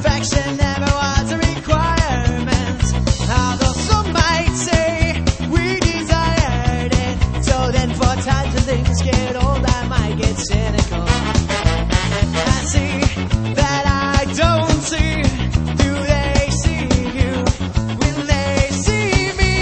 perfection never was a requirement. Although some might say we desired it. So then for times when things get old, I might get cynical. I see that I don't see. Do they see you when they see me?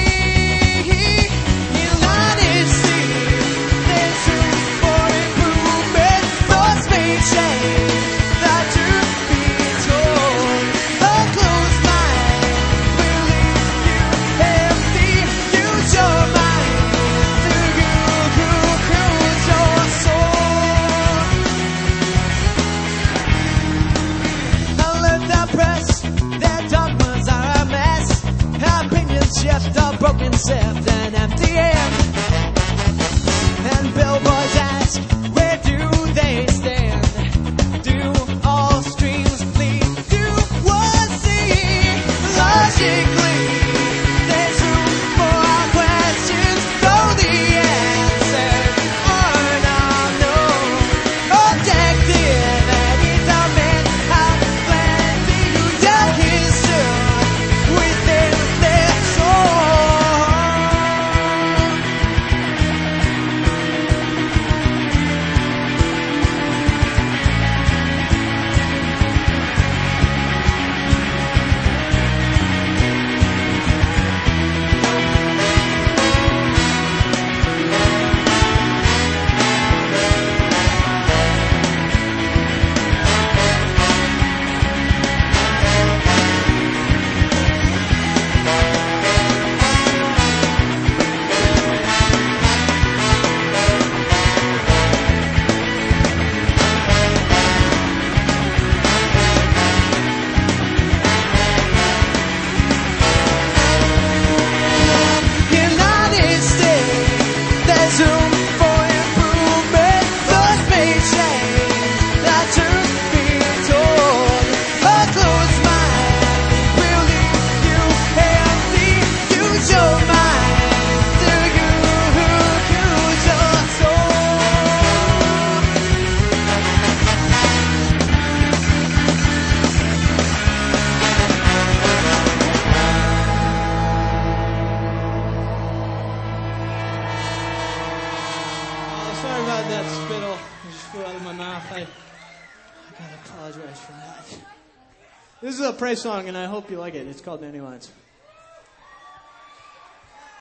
In honesty, there's room for improvement. Thoughts may change, the truth be told. A closed mind will leave you empty. Use your mind to cruise your soul. Alert the press, their dogmas are a mess. Opinions shift, a broken sift, an empty end. And billboards ask, where do they stand? Do all streams lead to one sea? Logically, there's room for our questions, though the answers are not known. Objective and it's a man out plenty who dug his soul within their soul. United States, there's room for improvement. Thoughts may change, the truth be told. A closed mind will leave you empty. Use your mind to use your soul. Sorry about that spittle. I just flew out of my mouth. I gotta apologize for that. This is a praise song, and I hope you like it. It's called Dandelions.